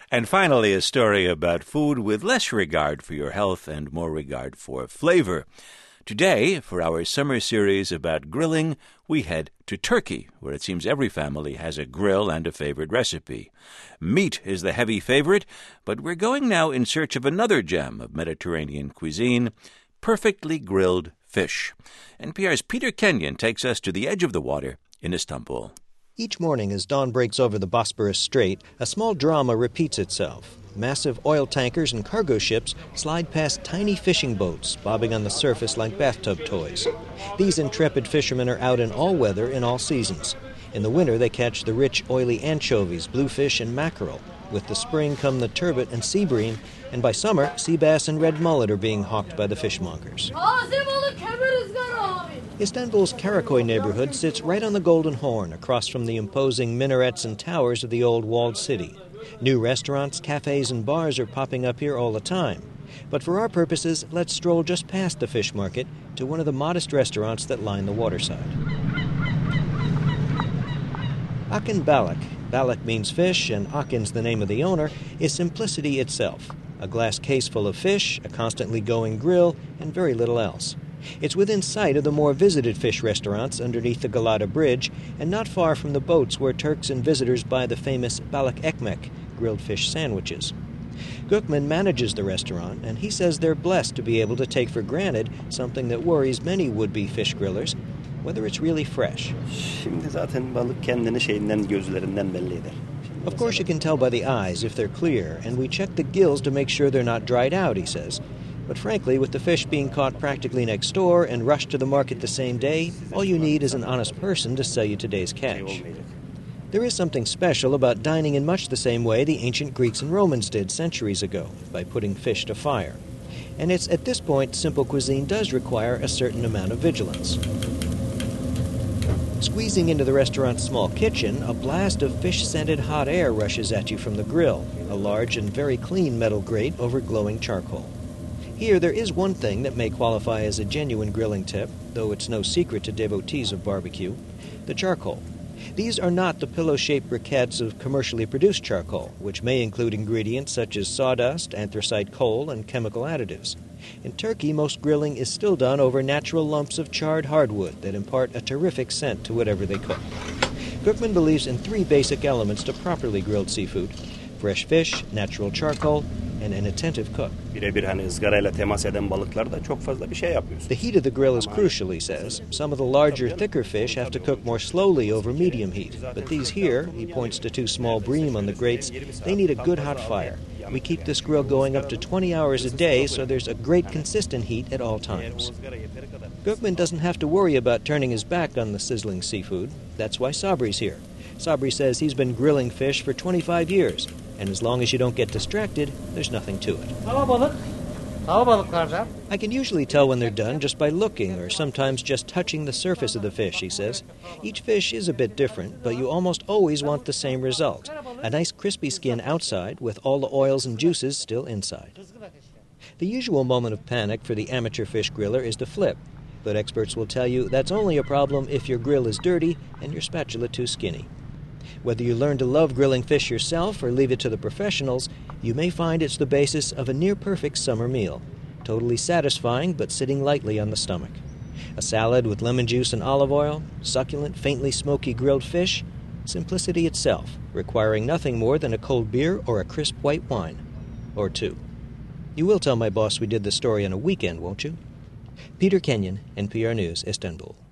And finally, a story about food with less regard for your health and more regard for flavor. Today, for our summer series about grilling, we head to Turkey, where it seems every family has a grill and a favorite recipe. Meat is the heavy favorite, but we're going now in search of another gem of Mediterranean cuisine, perfectly grilled fish. NPR's Peter Kenyon takes us to the edge of the water in Istanbul. Each morning as dawn breaks over the Bosporus Strait, a small drama repeats itself. Massive oil tankers and cargo ships slide past tiny fishing boats, bobbing on the surface like bathtub toys. These intrepid fishermen are out in all weather in all seasons. In the winter, they catch the rich, oily anchovies, bluefish, and mackerel. With the spring come the turbot and sea bream, and by summer, sea bass and red mullet are being hawked by the fishmongers. Istanbul's Karakoy neighborhood sits right on the Golden Horn, across from the imposing minarets and towers of the old walled city. New restaurants, cafes, and bars are popping up here all the time. But for our purposes, let's stroll just past the fish market to one of the modest restaurants that line the waterside. Akin Balık, Balık means fish, and Akin's the name of the owner, is simplicity itself. A glass case full of fish, a constantly going grill, and very little else. It's within sight of the more visited fish restaurants underneath the Galata Bridge, and not far from the boats where Turks and visitors buy the famous balık ekmek, grilled fish sandwiches. Gökmen manages the restaurant, and he says they're blessed to be able to take for granted something that worries many would-be fish grillers, whether it's really fresh. Of course you can tell by the eyes if they're clear, and we check the gills to make sure they're not dried out, he says. But frankly, with the fish being caught practically next door and rushed to the market the same day, all you need is an honest person to sell you today's catch. There is something special about dining in much the same way the ancient Greeks and Romans did centuries ago, by putting fish to fire. And it's at this point simple cuisine does require a certain amount of vigilance. Squeezing into the restaurant's small kitchen, a blast of fish-scented hot air rushes at you from the grill, a large and very clean metal grate over glowing charcoal. Here, there is one thing that may qualify as a genuine grilling tip, though it's no secret to devotees of barbecue: the charcoal. These are not the pillow-shaped briquettes of commercially produced charcoal, which may include ingredients such as sawdust, anthracite coal, and chemical additives. In Turkey, most grilling is still done over natural lumps of charred hardwood that impart a terrific scent to whatever they cook. Gökmen believes in three basic elements to properly grilled seafood: fresh fish, natural charcoal, and an attentive cook. The heat of the grill is crucial, he says. Some of the larger, thicker fish have to cook more slowly over medium heat, but these here, he points to two small bream on the grates, they need a good hot fire. We keep this grill going up to 20 hours a day, so there's a great consistent heat at all times. Gökmen doesn't have to worry about turning his back on the sizzling seafood. That's why Sabri's here. Sabri says he's been grilling fish for 25 years, and as long as you don't get distracted, there's nothing to it. I can usually tell when they're done just by looking, or sometimes just touching the surface of the fish, he says. Each fish is a bit different, but you almost always want the same result: a nice crispy skin outside with all the oils and juices still inside. The usual moment of panic for the amateur fish griller is to flip, but experts will tell you that's only a problem if your grill is dirty and your spatula too skinny. Whether you learn to love grilling fish yourself or leave it to the professionals, you may find it's the basis of a near-perfect summer meal, totally satisfying but sitting lightly on the stomach. A salad with lemon juice and olive oil, succulent, faintly smoky grilled fish, simplicity itself, requiring nothing more than a cold beer or a crisp white wine. Or two. You will tell my boss we did the story on a weekend, won't you? Peter Kenyon, NPR News, Istanbul.